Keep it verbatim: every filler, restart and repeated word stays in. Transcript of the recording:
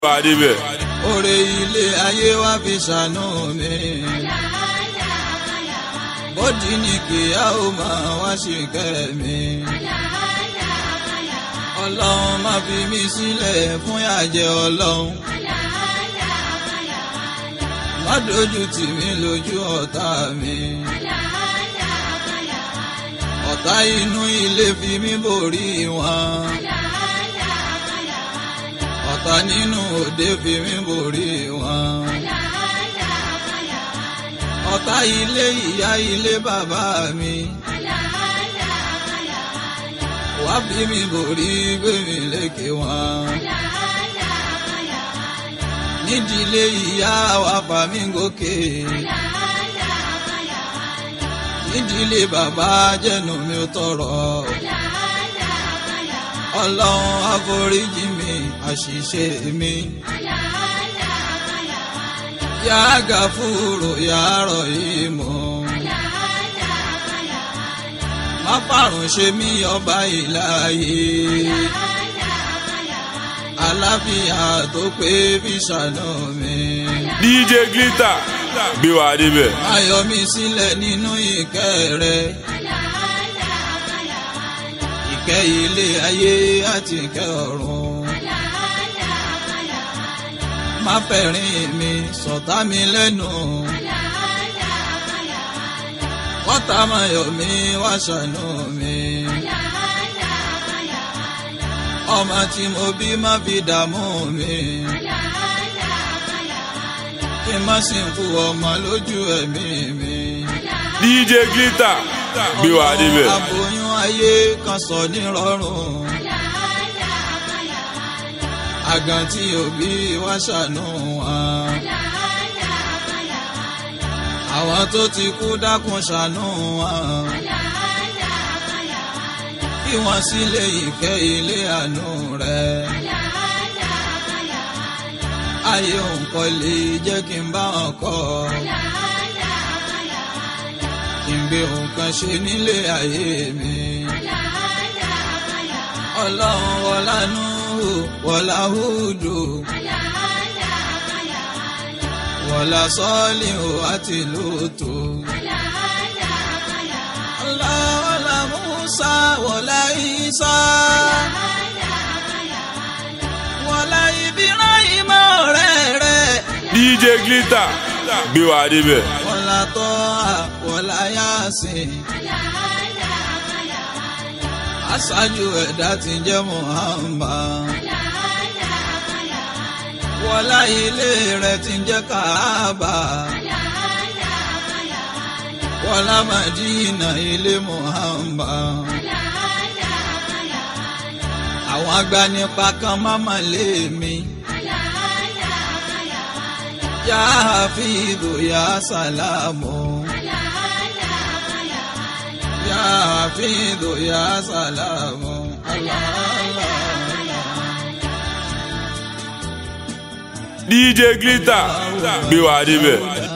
Adébẹ̀. Oore ilé ayé wá fi ṣàánú mi. Bódì ní kíá ó máa wá ṣìkẹ́ mi. Ọlọ́run má fi mí sílẹ̀ fún ìyàjẹ́ Ọlọ́run. Má dojú tì mí lójú ọ̀tá mi. Ọ̀tá inú ilé fi mí borí wọn. Ọ̀tá nínú òde fi mí borí wọn. Ọ̀tá ilé ìyá ilé bàbá mi. Wá fi mí borí gbé mi lékè wọn. Nídìílé ìyá wa fà mí gòkè. Nídìílé bàbá jẹ́nu mi ò tọrọ. Ọlọ́run àforíjì mi àṣìṣe mi. Ya Gàfúrù ya Rọ̀hímù. Má fàrùn ṣe mí ọba ìláyé. Àlàáfíà tó pé bí ṣàánú mi. D J Glitter gbé wa débẹ̀. Má yọ mí sílẹ̀ nínú ìkẹ́ rẹ. Ìkẹ́ ilé ayé àti ìkẹ́ ọ̀run. Má fẹ̀rín mi sọ̀tá mi lẹ́nu. Kọ́tà máa yọ̀ mí wá ṣàánú mi. Ọmọ tí mo bí má fi dààmú mi. Kí n má sìnkú ọmọ lójú ẹ̀mí mi. D J Glitter gbé wa débẹ̀. Aboyún ayé kan sọ ní rọrùn. Àgàn tí òbí wá ṣàánú wọn. Àwọn tó ti kú dákun ṣàánú wọn. Kí wọ́n sílé ìkẹ́ ilé àánú rẹ̀. Ayé òǹkọ́ lè jẹ́ kí n bá wọn kọ́. Kí n gbé nǹkan ṣe nílé ayé mi. Ọlọ́run wọlá Núhù wọlá Húdù. Wọlá Sọ́líhù àti Lútù. Wọlá Mùsá wọlá Ìsá. Wọlá Ìbíráhímù ọ̀rẹ́ rẹ̀. D J Glitter gbé wa débẹ̀. Wọlá Tọ́hà wọlá Yásìn. Aṣáájú ẹ̀dá tí ń jẹ́ Muhammad. Wọlá ilé rẹ̀ tí ń jẹ́ Kaaba. Wọlá Madina ilé Muhammad. Àwọn agbanipa kan máma lé mi. Ya Hafidhu ya Salamu. Ya Hafidhu ya Salamu. Allah Allah Allah. D J Glitter gbé wa débẹ̀.